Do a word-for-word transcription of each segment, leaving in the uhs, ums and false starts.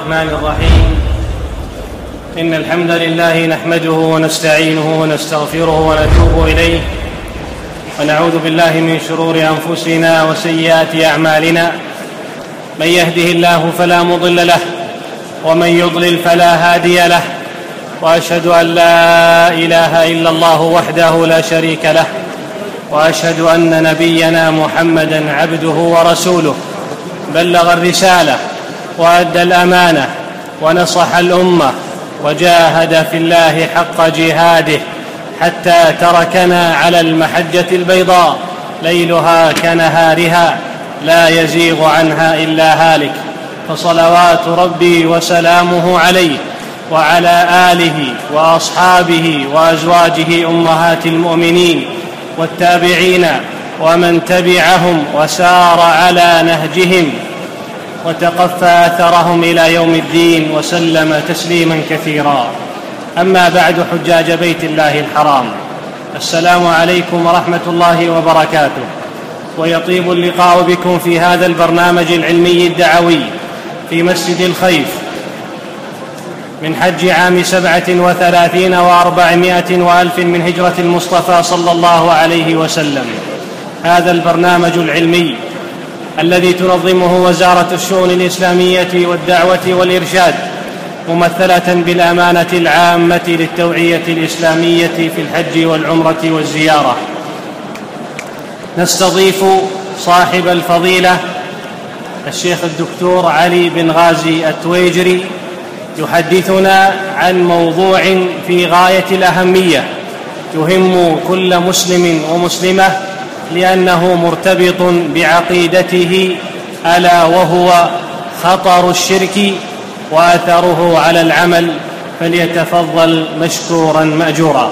الرحمن الرحيم. إن الحمد لله نحمده ونستعينه ونستغفره ونتوب إليه، ونعوذ بالله من شرور أنفسنا وسيئات أعمالنا. من يهده الله فلا مضل له، ومن يضلل فلا هادي له، وأشهد أن لا إله إلا الله وحده لا شريك له، وأشهد أن نبينا محمدًا عبده ورسوله، بلغ الرسالة وأدى الأمانة ونصح الأمة وجاهد في الله حق جهاده حتى تركنا على المحجة البيضاء ليلها كنهارها لا يزيغ عنها إلا هالك. فصلوات ربي وسلامه عليه وعلى آله وأصحابه وأزواجه أمهات المؤمنين والتابعين ومن تبعهم وسار على نهجهم وتقفى أثرهم إلى يوم الدين وسلم تسليما كثيرا. أما بعد، حجاج بيت الله الحرام، السلام عليكم ورحمة الله وبركاته. ويطيب اللقاء بكم في هذا البرنامج العلمي الدعوي في مسجد الخيف من حج عام سبعة وثلاثين وأربعمائة وألف من هجرة المصطفى صلى الله عليه وسلم. هذا البرنامج العلمي الذي تنظمه وزارة الشؤون الإسلامية والدعوة والإرشاد ممثلة بالأمانة العامة للتوعية الإسلامية في الحج والعمرة والزيارة. نستضيف صاحب الفضيلة الشيخ الدكتور علي بن غازي التويجري، يحدثنا عن موضوع في غاية الأهمية يهم كل مسلم ومسلمة، لأنه مرتبط بعقيدته، ألا وهو خطر الشرك وأثره على العمل. فليتفضل مشكورا مأجورا.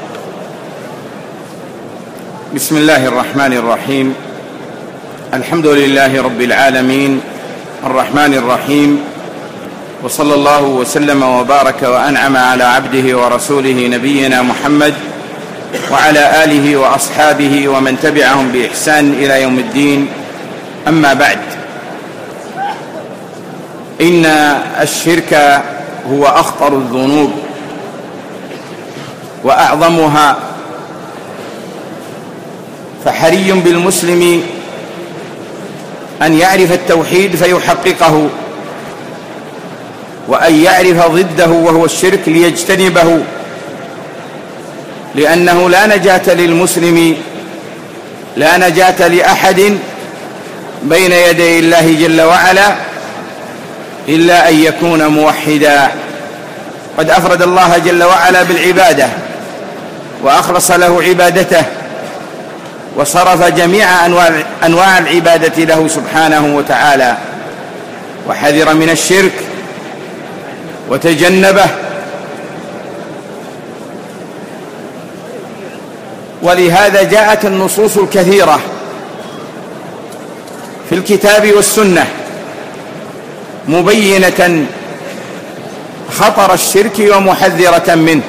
بسم الله الرحمن الرحيم. الحمد لله رب العالمين الرحمن الرحيم، وصلى الله وسلم وبارك وأنعم على عبده ورسوله نبينا محمد وعلى آله وأصحابه ومن تبعهم بإحسان إلى يوم الدين. أما بعد، إن الشرك هو أخطر الذنوب وأعظمها، فحري بالمسلم أن يعرف التوحيد فيحققه، وأن يعرف ضده وهو الشرك ليجتنبه، لأنه لا نجاة للمسلم، لا نجاة لأحد بين يدي الله جل وعلا إلا أن يكون موحدا. قد أفرد الله جل وعلا بالعبادة وأخلص له عبادته، وصرف جميع أنواع العبادة له سبحانه وتعالى، وحذر من الشرك وتجنبه. ولهذا جاءت النصوص الكثيرة في الكتاب والسنة مبينة خطر الشرك ومحذرة منه،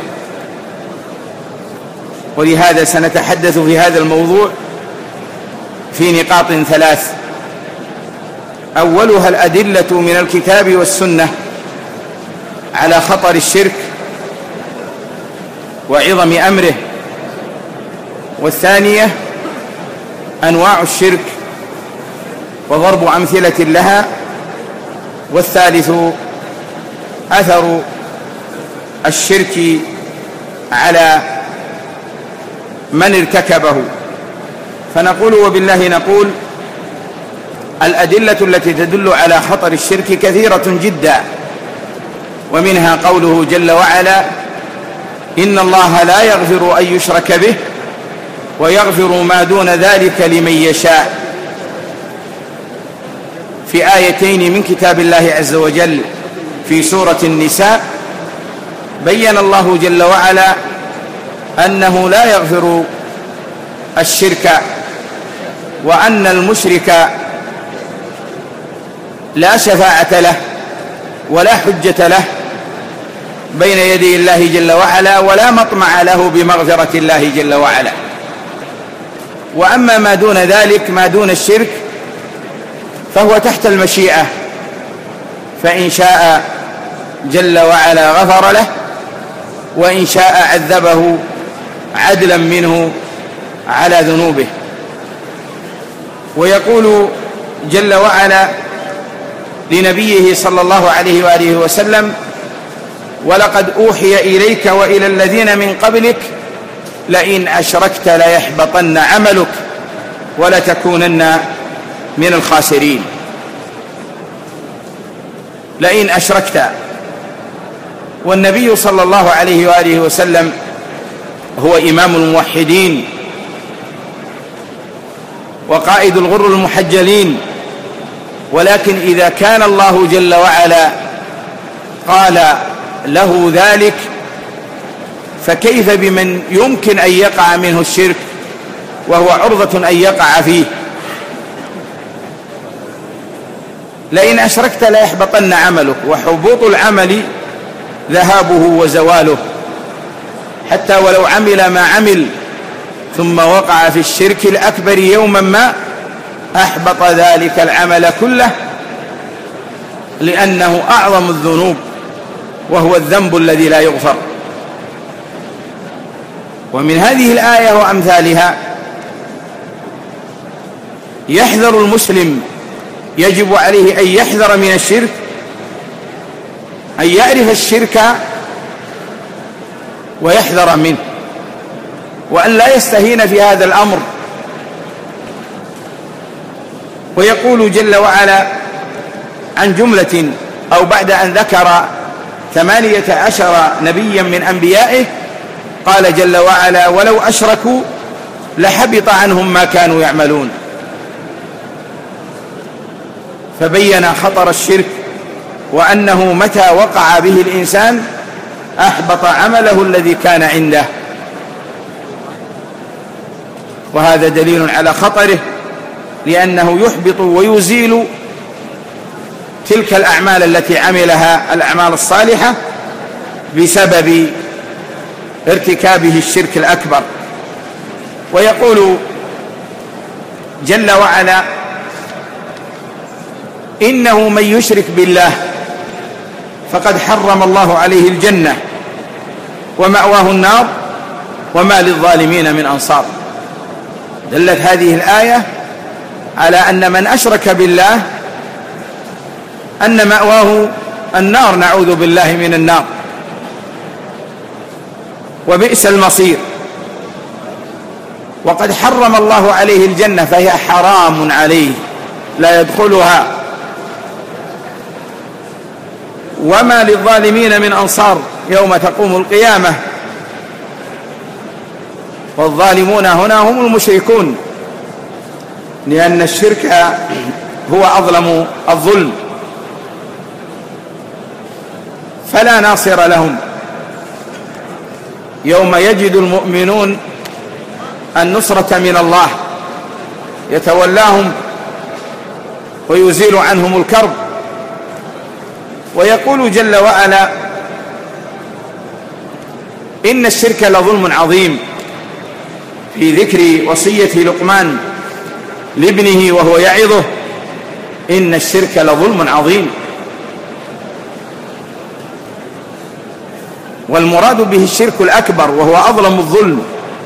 ولهذا سنتحدث في هذا الموضوع في نقاط ثلاث. أولها الأدلة من الكتاب والسنة على خطر الشرك وعظم أمره، والثانية أنواع الشرك وضرب أمثلة لها، والثالث أثر الشرك على من ارتكبه. فنقول وبالله نقول: الأدلة التي تدل على خطر الشرك كثيرة جدا، ومنها قوله جل وعلا: إن الله لا يغفر أن يشرك به ويغفر ما دون ذلك لمن يشاء. في آيتين من كتاب الله عز وجل في سورة النساء بين الله جل وعلا أنه لا يغفر الشرك، وأن المشرك لا شفاعة له ولا حجة له بين يدي الله جل وعلا، ولا مطمع له بمغفرة الله جل وعلا. وأما ما دون ذلك، ما دون الشرك، فهو تحت المشيئة، فإن شاء جل وعلا غفر له، وإن شاء عذبه عدلا منه على ذنوبه. ويقول جل وعلا لنبيه صلى الله عليه وآله وسلم: ولقد أوحي إليك وإلى الذين من قبلك لئن أشركت ليحبطن عملك ولتكونن من الخاسرين. لئن أشركت، والنبي صلى الله عليه وآله وسلم هو إمام الموحدين وقائد الغر المحجلين، ولكن إذا كان الله جل وعلا قال له ذلك فكيف بمن يمكن أن يقع منه الشرك وهو عرضة أن يقع فيه؟ لئن أشركت ليحبطن عملك، وحبوط العمل ذهابه وزواله، حتى ولو عمل ما عمل ثم وقع في الشرك الأكبر يوما ما أحبط ذلك العمل كله، لأنه أعظم الذنوب وهو الذنب الذي لا يغفر. ومن هذه الآية وأمثالها يحذر المسلم، يجب عليه أن يحذر من الشرك، أن يعرف الشرك ويحذر منه، وأن لا يستهين في هذا الأمر. ويقول جل وعلا عن جملة، أو بعد أن ذكر ثمانية عشر نبيا من أنبيائه، قال جل وعلا: ولو أشركوا لحبط عنهم ما كانوا يعملون. فبين خطر الشرك، وأنه متى وقع به الإنسان أحبط عمله الذي كان عنده، وهذا دليل على خطره، لأنه يحبط ويزيل تلك الأعمال التي عملها، الأعمال الصالحة، بسبب ارتكابه الشرك الأكبر. ويقول جل وعلا: إنه من يشرك بالله فقد حرم الله عليه الجنة ومأواه النار وما للظالمين من أنصار. دلت هذه الآية على أن من أشرك بالله أن مأواه النار، نعوذ بالله من النار، وبئس المصير. وقد حرم الله عليه الجنة فهي حرام عليه، لا يدخلها. وما للظالمين من أنصار يوم تقوم القيامة، والظالمون هنا هم المشركون، لأن الشرك هو أظلم الظلم، فلا ناصر لهم يوم يجد المؤمنون النصرة من الله، يتولاهم ويزيل عنهم الكرب. ويقول جل وعلا: إن الشرك لظلم عظيم، في ذكر وصية لقمان لابنه وهو يعظه: إن الشرك لظلم عظيم. والمراد به الشرك الأكبر، وهو أظلم الظلم.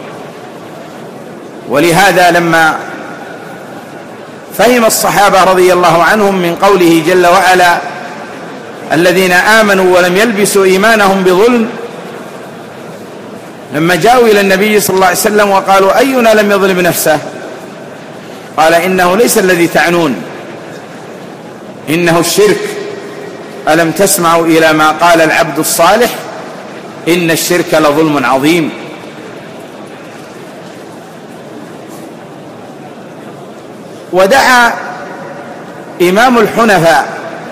ولهذا لما فهم الصحابة رضي الله عنهم من قوله جل وعلا: الذين آمنوا ولم يلبسوا إيمانهم بظلم، لما جاءوا إلى النبي صلى الله عليه وسلم وقالوا: أينا لم يظلم نفسه؟ قال: إنه ليس الذي تعنون، إنه الشرك. ألم تسمعوا إلى ما قال العبد الصالح: إن الشرك لظلم عظيم. ودعا إمام الحنفاء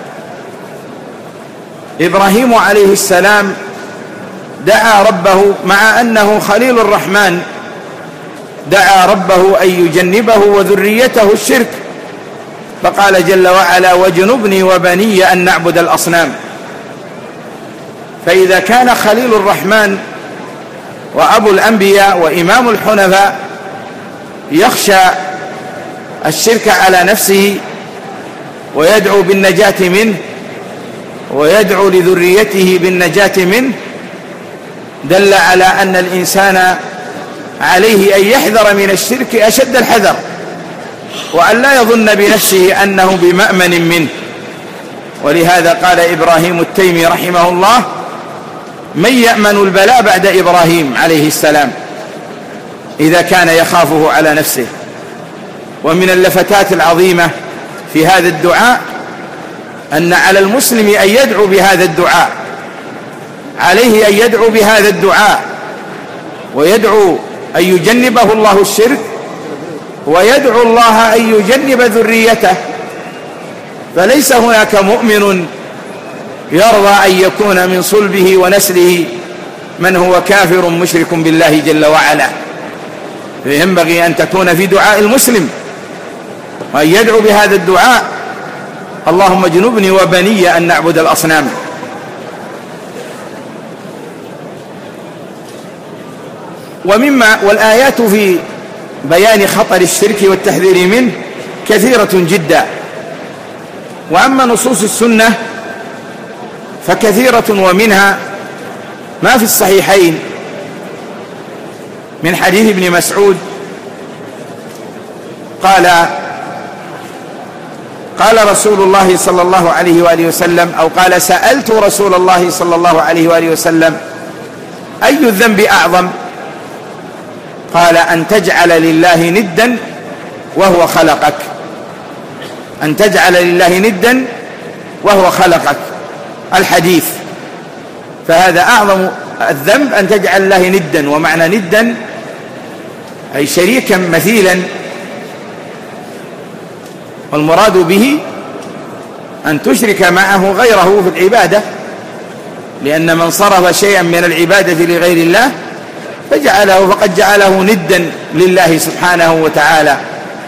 إبراهيم عليه السلام، دعا ربه مع أنه خليل الرحمن، دعا ربه أن يجنبه وذريته الشرك، فقال جل وعلا: وجنبني وبني أن نعبد الأصنام. فإذا كان خليل الرحمن وأبو الأنبياء وإمام الحنفاء يخشى الشرك على نفسه ويدعو بالنجاة منه، ويدعو لذريته بالنجاة منه، دل على أن الإنسان عليه أن يحذر من الشرك أشد الحذر، وأن لا يظن بنفسه أنه بمأمن منه. ولهذا قال إبراهيم التيمي رحمه الله: من يأمن البلاء بعد إبراهيم عليه السلام إذا كان يخافه على نفسه. ومن اللفتات العظيمة في هذا الدعاء أن على المسلم أن يدعو بهذا الدعاء، عليه أن يدعو بهذا الدعاء، ويدعو أن يجنبه الله الشرك، ويدعو الله أن يجنب ذريته. فليس هناك مؤمن يرضى أن يكون من صلبه ونسله من هو كافر مشرك بالله جل وعلا. فينبغي أن تكون في دعاء المسلم وأن يدعو بهذا الدعاء: اللهم اجنبني وبني أن نعبد الأصنام. ومما والآيات في بيان خطر الشرك والتحذير منه كثيرة جدا. وأما نصوص السنة فكثيرة، ومنها ما في الصحيحين من حديث ابن مسعود قال قال رسول الله صلى الله عليه وآله وسلم، أو قال: سألت رسول الله صلى الله عليه وآله وسلم: أي الذنب أعظم؟ قال: أن تجعل لله ندا وهو خلقك. أن تجعل لله ندا وهو خلقك. الحديث. فهذا أعظم الذنب، أن تجعل الله ندا. ومعنى ندا أي شريكا مثيلا، والمراد به أن تشرك معه غيره في العبادة، لأن من صرف شيئا من العبادة لغير الله فجعله فقد جعله ندا لله سبحانه وتعالى.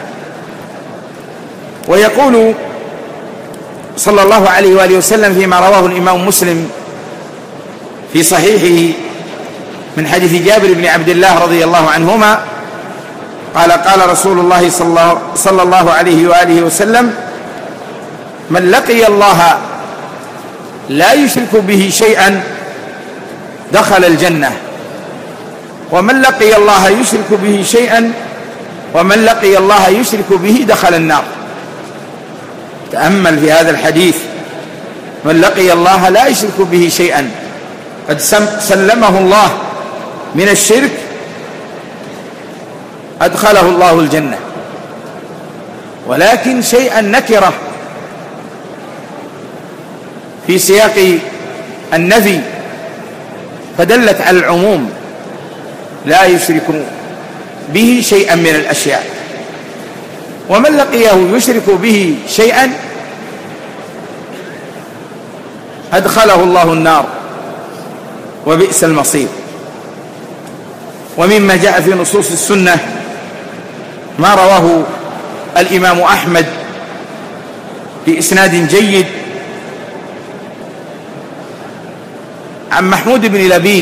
ويقول صلى الله عليه وآله وسلم فيما رواه الإمام مسلم في صحيحه من حديث جابر بن عبد الله رضي الله عنهما قال: قال رسول الله صلى الله عليه وآله وسلم: من لقي الله لا يشرك به شيئا دخل الجنة، ومن لقي الله يشرك به شيئا ومن لقي الله يشرك به دخل النار. تأمل في هذا الحديث: من لقي الله لا يشرك به شيئا، قد سلمه الله من الشرك أدخله الله الجنة. ولكن شيئا نكرة في سياق النفي فدلت على العموم: لا يشرك به شيئا من الأشياء. ومن لقيه يشرك به شيئا أدخله الله النار وبئس المصير. ومما جاء في نصوص السنة ما رواه الإمام أحمد بإسناد جيد عن محمود بن لبيد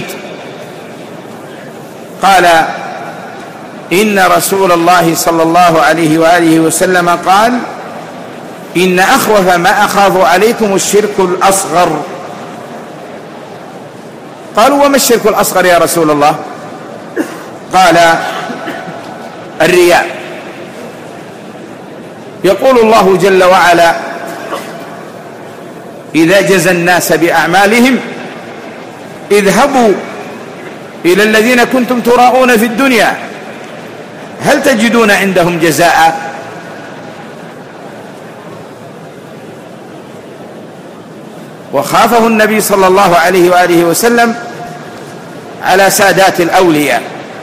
قال: إن رسول الله صلى الله عليه وآله وسلم قال: إن أخوف ما أخاف عليكم الشرك الأصغر. قالوا: وما الشرك الأصغر يا رسول الله؟ قال: الرياء. يقول الله جل وعلا: إذا جزى الناس بأعمالهم اذهبوا إلى الذين كنتم تراءون في الدنيا هل تجدون عندهم جزاء؟ وخافه النبي صلى الله عليه وآله وسلم على سادات الأولياء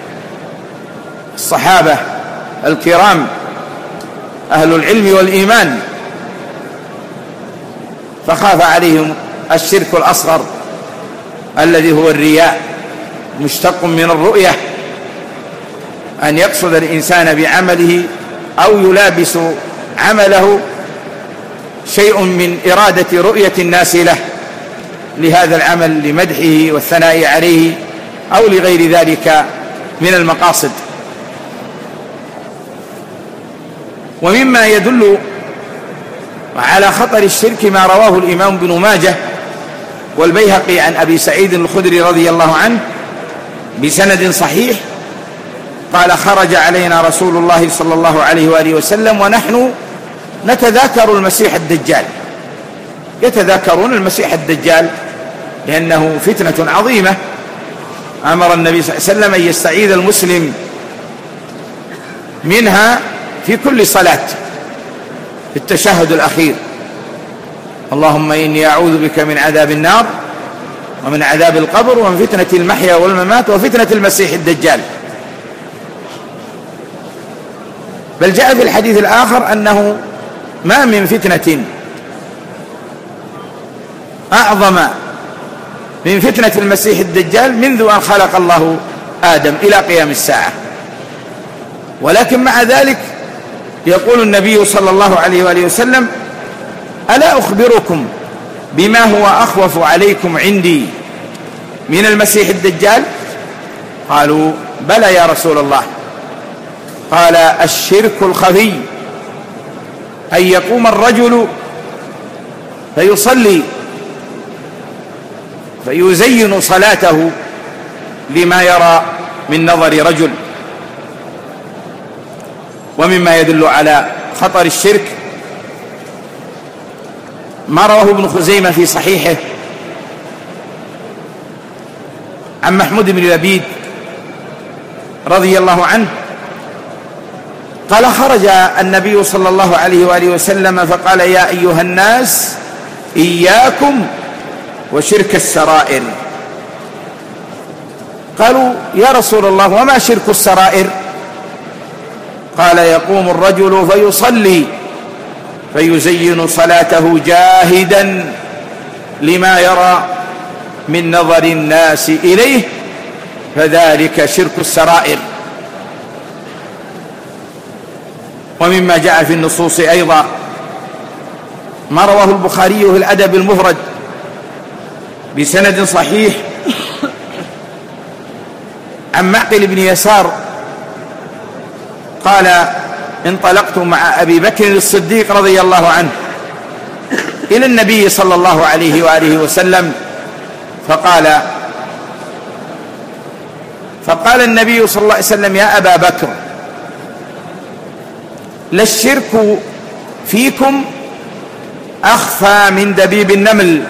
الصحابة الكرام أهل العلم والإيمان، فخاف عليهم الشرك الأصغر الذي هو الرياء، مشتق من الرؤية، أن يقصد الإنسان بعمله أو يلابس عمله شيء من إرادة رؤية الناس له لهذا العمل لمدحه والثناء عليه أو لغير ذلك من المقاصد. ومما يدل على خطر الشرك ما رواه الإمام ابن ماجه والبيهقي عن أبي سعيد الخدري رضي الله عنه بسند صحيح قال: خرج علينا رسول الله صلى الله عليه وآله وسلم ونحن نتذاكر المسيح الدجال. يتذاكرون المسيح الدجال لأنه فتنة عظيمة. أمر النبي صلى الله عليه وسلم أن يستعيذ المسلم منها في كل صلاة في التشهد الأخير: اللهم إني أعوذ بك من عذاب النار ومن عذاب القبر ومن فتنة المحيا والممات وفتنة المسيح الدجال. بل جاء في الحديث الآخر أنه ما من فتنة أعظم من فتنة المسيح الدجال منذ أن خلق الله آدم إلى قيام الساعة. ولكن مع ذلك يقول النبي صلى الله عليه وآله وسلم: ألا أخبركم بما هو أخوف عليكم عندي من المسيح الدجال؟ قالوا: بلى يا رسول الله. قال: الشرك الخفي، أن يقوم الرجل فيصلي فيزين صلاته لما يرى من نظر رجل. ومما يدل على خطر الشرك ما رواه ابن خزيمة في صحيحه عن محمود بن لبيد رضي الله عنه قال: خرج النبي صلى الله عليه وآله وسلم فقال: يا أيها الناس إياكم وشرك السرائر. قالوا: يا رسول الله وما شرك السرائر؟ قال: يقوم الرجل فيصلي فيزين صلاته جاهدا لما يرى من نظر الناس إليه، فذلك شرك السرائر. ومما جاء في النصوص أيضا ما رواه البخاري في الأدب المفرد بسند صحيح عن معقل بن يسار قال: انطلقت مع أبي بكر الصديق رضي الله عنه إلى النبي صلى الله عليه وآله وسلم فقال فقال النبي صلى الله عليه وسلم: يا أبا بكر، للشرك فيكم أخفى من دبيب النمل.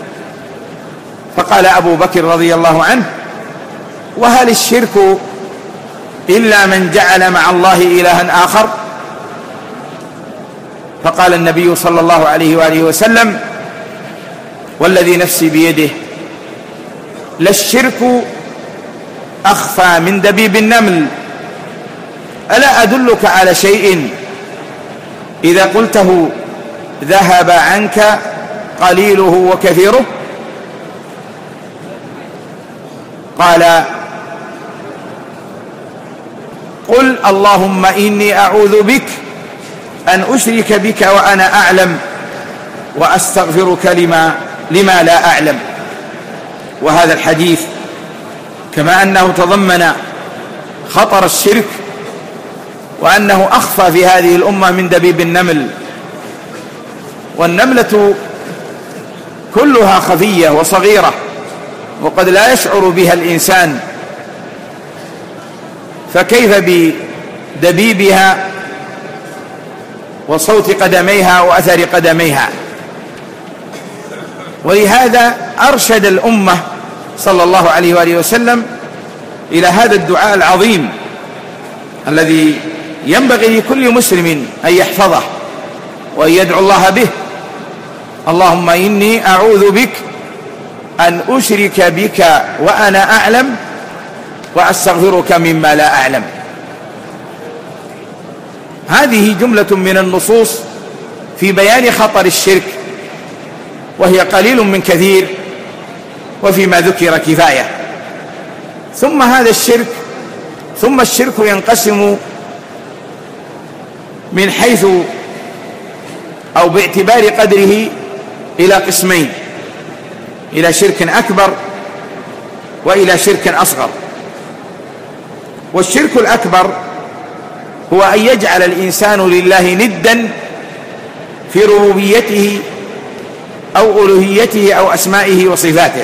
فقال أبو بكر رضي الله عنه: وهل الشرك إلا من جعل مع الله إلها آخر؟ فقال النبي صلى الله عليه وآله وسلم: والذي نفسي بيده، للشرك أخفى من دبيب النمل. ألا أدلك على شيء إذا قلته ذهب عنك قليله وكثيره؟ قال: قل اللهم إني أعوذ بك أن أشرك بك وأنا أعلم وأستغفرك لما, لما لا أعلم. وهذا الحديث كما أنه تضمن خطر الشرك وأنه أخفى في هذه الأمة من دبيب النمل، والنملة كلها خفية وصغيرة وقد لا يشعر بها الإنسان، فكيف بدبيبها وصوت قدميها وأثر قدميها؟ ولهذا أرشد الأمة صلى الله عليه وآله وسلم إلى هذا الدعاء العظيم الذي ينبغي لكل مسلم أن يحفظه وأن يدعو الله به: اللهم إني أعوذ بك أن أشرك بك وأنا أعلم وأستغفرك مما لا أعلم. هذه جملة من النصوص في بيان خطر الشرك، وهي قليل من كثير، وفيما ذكر كفاية. ثم هذا الشرك ثم الشرك ينقسم من حيث أو باعتبار قدره إلى قسمين: إلى شرك أكبر وإلى شرك أصغر. والشرك الأكبر هو أن يجعل الإنسان لله ندا في ربوبيته أو ألوهيته أو أسمائه وصفاته.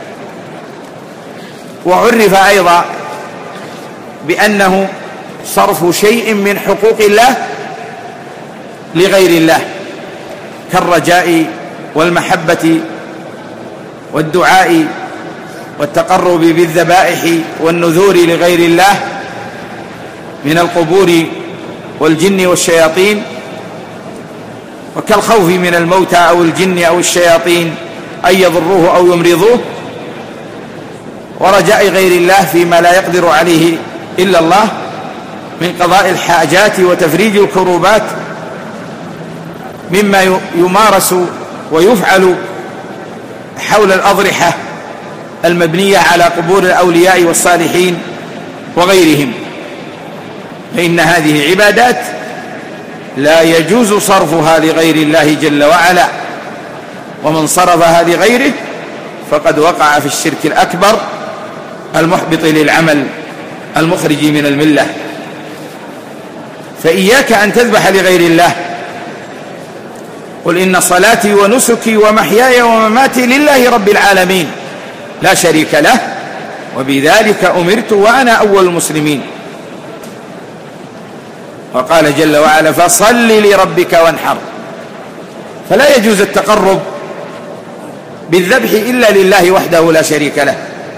وعرف أيضا بأنه صرف شيء من حقوق الله لغير الله، كالرجاء والمحبة والدعاء والتقرب بالذبائح والنذور لغير الله من القبور والجن والشياطين، وكالخوف من الموتى أو الجن أو الشياطين أن يضروه أو يمرضوه، ورجاء غير الله فيما لا يقدر عليه إلا الله من قضاء الحاجات وتفريج الكروبات، مما يمارس ويفعل حول الأضرحة المبنية على قبور الأولياء والصالحين وغيرهم، فإن هذه عبادات لا يجوز صرفها لغير الله جل وعلا، ومن صرفها لغيره فقد وقع في الشرك الأكبر المحبط للعمل المخرج من الملة. فإياك أن تذبح لغير الله، قل إن صلاتي ونسكي ومحياي ومماتي لله رب العالمين لا شريك له وبذلك أمرت وأنا أول المسلمين. وقال جل وعلا فصل لربك وانحر، فلا يجوز التقرب بالذبح إلا لله وحده لا شريك له،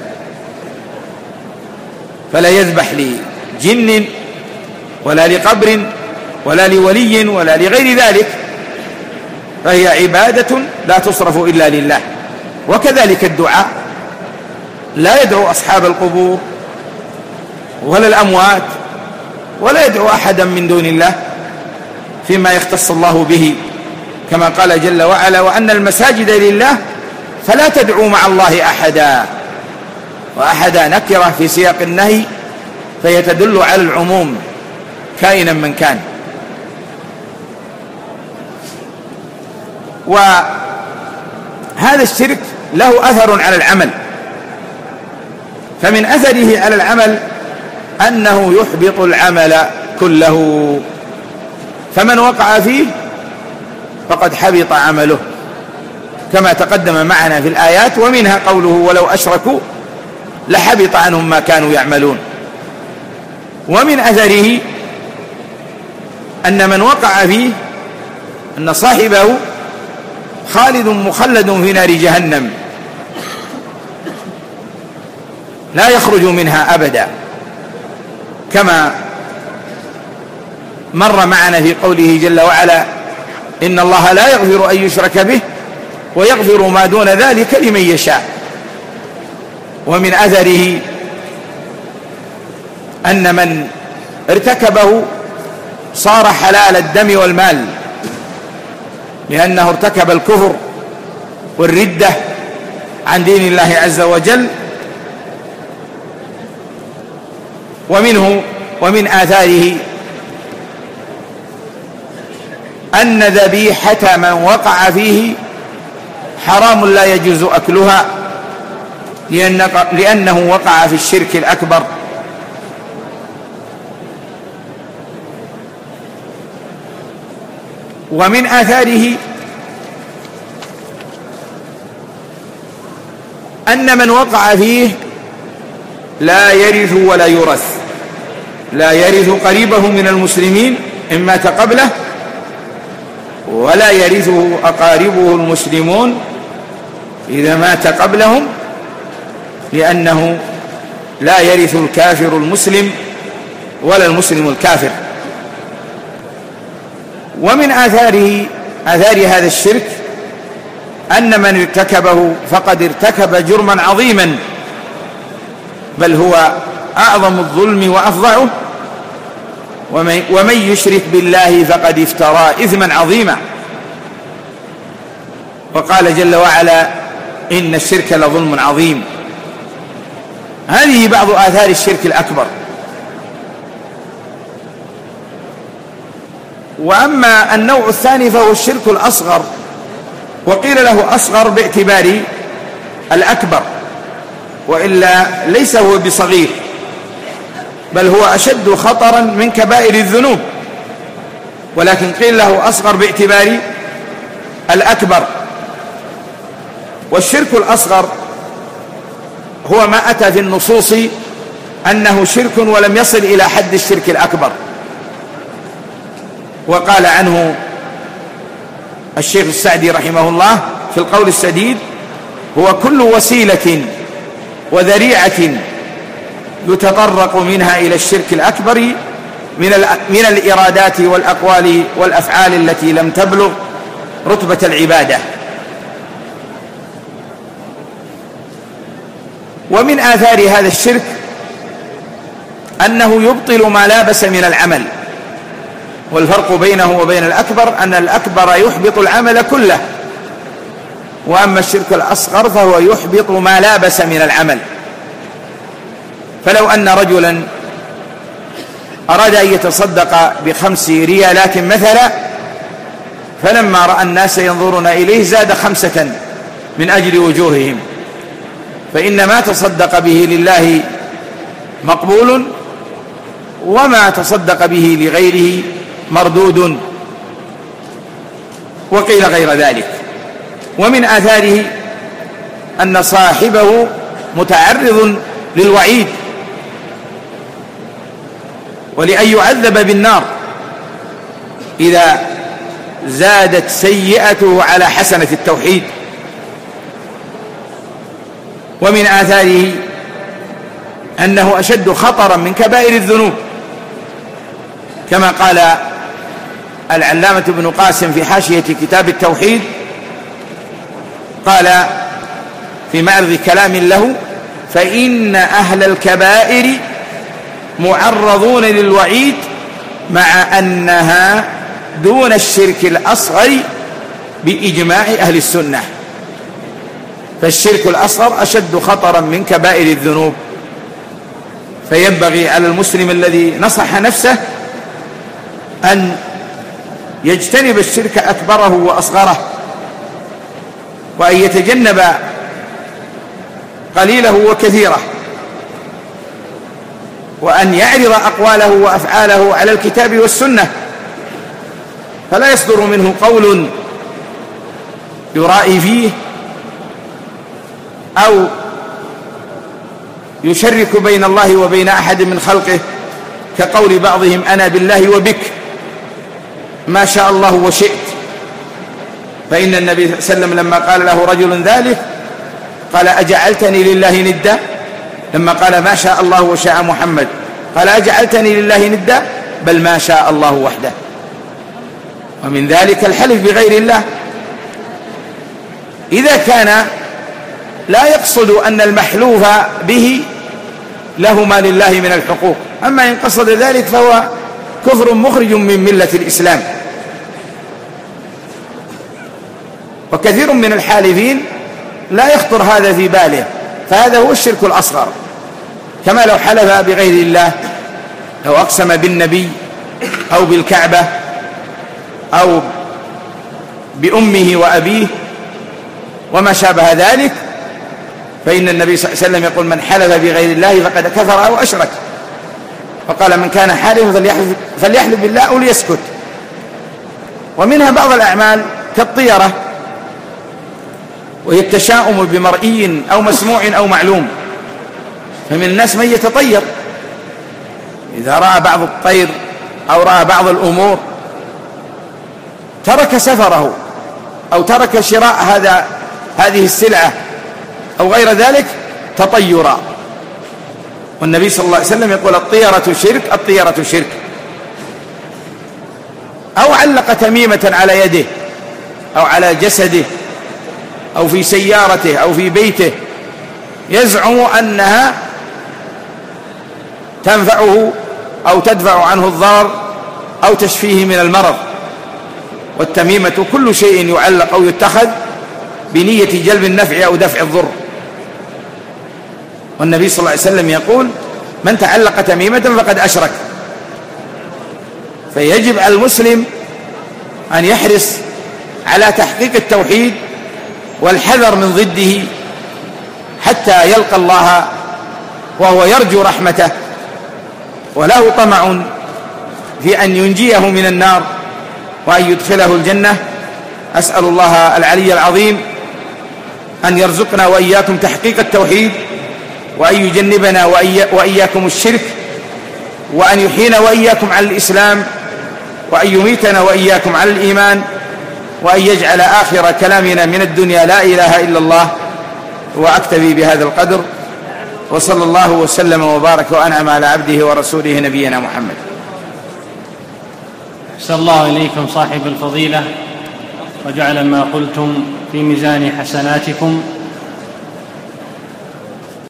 فلا يذبح لجن ولا لقبر ولا لولي ولا لغير ذلك، فهي عبادة لا تصرف إلا لله. وكذلك الدعاء، لا يدعو أصحاب القبور ولا الأموات ولا يدعو أحدا من دون الله فيما يختص الله به، كما قال جل وعلا وأن المساجد لله فلا تدعوا مع الله أحدا، وأحدا نكرة في سياق النهي فهي تدل على العموم كائنا من كان. وهذا الشرك له أثر على العمل، فمن أثره على العمل أنه يحبط العمل كله، فمن وقع فيه فقد حبط عمله كما تقدم معنا في الآيات، ومنها قوله ولو أشركوا لحبط عنهم ما كانوا يعملون. ومن أثره أن من وقع فيه أن صاحبه خالد مخلد في نار جهنم لا يخرج منها أبدا، كما مر معنا في قوله جل وعلا إن الله لا يغفر أن يشرك به ويغفر ما دون ذلك لمن يشاء. ومن أثره أن من ارتكبه صار حلال الدم والمال، لأنه ارتكب الكفر والردة عن دين الله عز وجل. ومنه ومن آثاره أن ذبيحة من وقع فيه حرام لا يجوز أكلها، لأنه وقع في الشرك الأكبر. ومن آثاره أن من وقع فيه لا يرث ولا يورث، لا يرث قريبه من المسلمين إن مات قبله، ولا يرثه أقاربه المسلمون إذا مات قبلهم، لأنه لا يرث الكافر المسلم ولا المسلم الكافر. ومن آثاره آثار هذا الشرك أن من ارتكبه فقد ارتكب جرما عظيما، بل هو أعظم الظلم وأفظعه، ومن يشرك بالله فقد افترى إثما عظيما. وقال جل وعلا إن الشرك لظلم عظيم. هذه بعض آثار الشرك الأكبر. وأما النوع الثاني فهو الشرك الأصغر، وقيل له أصغر باعتبار الأكبر، وإلا ليس هو بصغير، بل هو أشد خطرا من كبائر الذنوب، ولكن قيل له أصغر باعتبار الأكبر، والشرك الأصغر هو ما أتى في النصوص أنه شرك ولم يصل إلى حد الشرك الأكبر، وقال عنه الشيخ السعدي رحمه الله في القول السديد: هو كل وسيلة وذريعة يتطرق منها إلى الشرك الأكبر من من الإرادات والأقوال والأفعال التي لم تبلغ رتبة العبادة. ومن آثار هذا الشرك أنه يبطل ما لا بأس من العمل، والفرق بينه وبين الأكبر أن الأكبر يحبط العمل كله، وأما الشرك الأصغر فهو يحبط ما لا بأس من العمل. فلو أن رجلا أراد أن يتصدق بخمس ريالات مثلا، فلما رأى الناس ينظرون إليه زاد خمسة من أجل وجوههم، فإن ما تصدق به لله مقبول، وما تصدق به لغيره مردود. وقيل غير ذلك. ومن آثاره أن صاحبه متعرض للوعيد ولأن يعذب بالنار إذا زادت سيئته على حسنة التوحيد. ومن آثاره أنه أشد خطرا من كبائر الذنوب، كما قال العلامة ابن قاسم في حاشية كتاب التوحيد، قال في معرض كلام له: فإن أهل الكبائر معرضون للوعيد مع أنها دون الشرك الأصغر بإجماع أهل السنة. فالشرك الأصغر أشد خطرا من كبائر الذنوب، فينبغي على المسلم الذي نصح نفسه أن يجتنب الشرك أكبره وأصغره، وأن يتجنب قليله وكثيره، وأن يعرض أقواله وأفعاله على الكتاب والسنة، فلا يصدر منه قول يرائي فيه أو يشرك بين الله وبين أحد من خلقه، كقول بعضهم: أنا بالله وبك ما شاء الله وشئت. فإن النبي صلى الله عليه وسلم لما قال له رجل ذلك قال: أجعلتني لله ندا؟ لما قال ما شاء الله وشاء محمد قال: أجعلتني لله ندا؟ بل ما شاء الله وحده. ومن ذلك الحلف بغير الله، إذا كان لا يقصد أن المحلوف به له ما لله من الحقوق. أما إن قصد ذلك فهو كفر مخرج من ملة الإسلام. وكثير من الحالفين لا يخطر هذا في باله، فهذا هو الشرك الأصغر. كما لو حلف بغير الله، لو أقسم بالنبي أو بالكعبة أو بأمه وأبيه وما شابه ذلك، فإن النبي صلى الله عليه وسلم يقول: من حلف بغير الله فقد كفر أو أشرك. فقال: من كان حالفا فليحلف, فليحلف بالله أو ليسكت. ومنها بعض الأعمال كالطيرة، وهي التشاؤم بمرئي أو مسموع أو معلوم. فمن الناس من يتطير إذا رأى بعض الطير أو رأى بعض الأمور ترك سفره أو ترك شراء هذا هذه السلعة أو غير ذلك تطيرا. والنبي صلى الله عليه وسلم يقول: الطيرة شرك، الطيرة شرك. أو علق تميمة على يده أو على جسده أو في سيارته أو في بيته، يزعم أنها تنفعه أو تدفع عنه الضرر أو تشفيه من المرض. والتميمة كل شيء يعلق أو يتخذ بنية جلب النفع أو دفع الضر. والنبي صلى الله عليه وسلم يقول: من تعلق تميمة فقد أشرك. فيجب على المسلم أن يحرص على تحقيق التوحيد والحذر من ضده حتى يلقى الله وهو يرجو رحمته وله طمع في أن ينجيه من النار وأن يدخله الجنة. أسأل الله العلي العظيم أن يرزقنا وإياكم تحقيق التوحيد، وأن يجنبنا وإياكم الشرك، وأن يحيينا وإياكم على الإسلام، وأن يميتنا وإياكم على الإيمان، وأن يجعل آخر كلامنا من الدنيا لا إله إلا الله. وأكتفي بهذا القدر، وصلى الله وسلم وبارك وأنعم على عبده ورسوله نبينا محمد. أحسن الله إليكم صاحب الفضيلة، وجعل ما قلتم في ميزان حسناتكم.